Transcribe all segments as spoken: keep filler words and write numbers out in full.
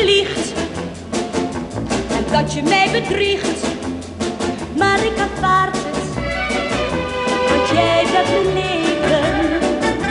liegt en dat je mij bedriegt. Maar ik aanvaard het, want jij bent mijn leven.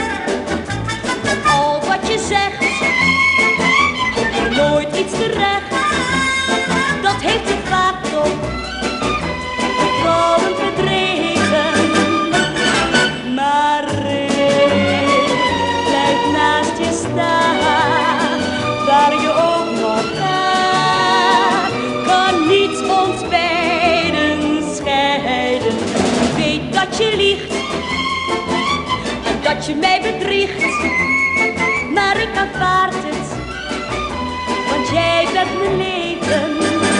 En al wat je zegt, komt er nooit iets terecht. Dat heeft je vaak toch vertrouwen verdreven. Maar ik blijf naast je staan, waar je ook nog gaat. Kan niet ons beiden scheiden. Ik weet dat je liegt en dat je mij bedriegt. Maar ik aanvaard het, want jij bent mijn leven.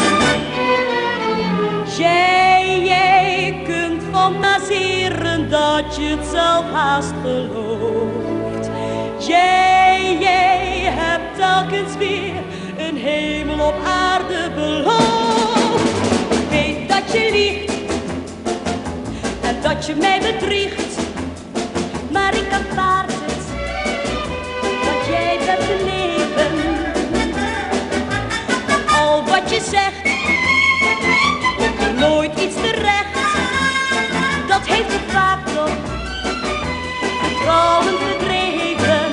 Jij, jij kunt fantaseren dat je het zelf haast gelooft. Jij, jij hebt telkens weer een hemel op aarde beloofd. Ik weet dat je liegt en dat je mij bedriegt. Maar ik aanvaard het, want jij bent mijn leven. Al wat je zegt, komt er nooit iets terecht. Dat heeft je vaak nog vertrouwen verdreven.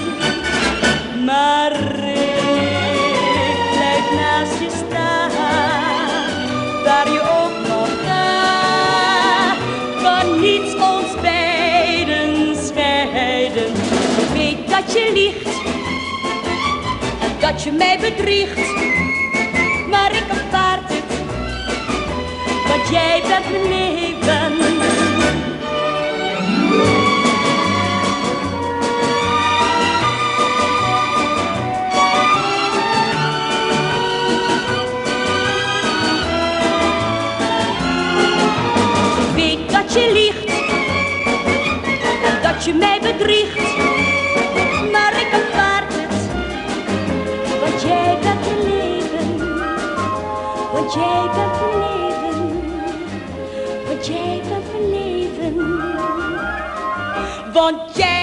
Maar ik blijf naast je staan, waar je ook nog gaat. Kan niets ons beiden scheiden. Ik weet dat je liegt en dat je mij bedriegt. Maar ik aanvaard het, want jij bent mijn leven. Ik weet dat je liegt en dat je mij bedriegt. Maar ik aanvaard het, want jij bent mijn leven. Want jij bent mijn leven. Want jij bent mijn leven. Want jij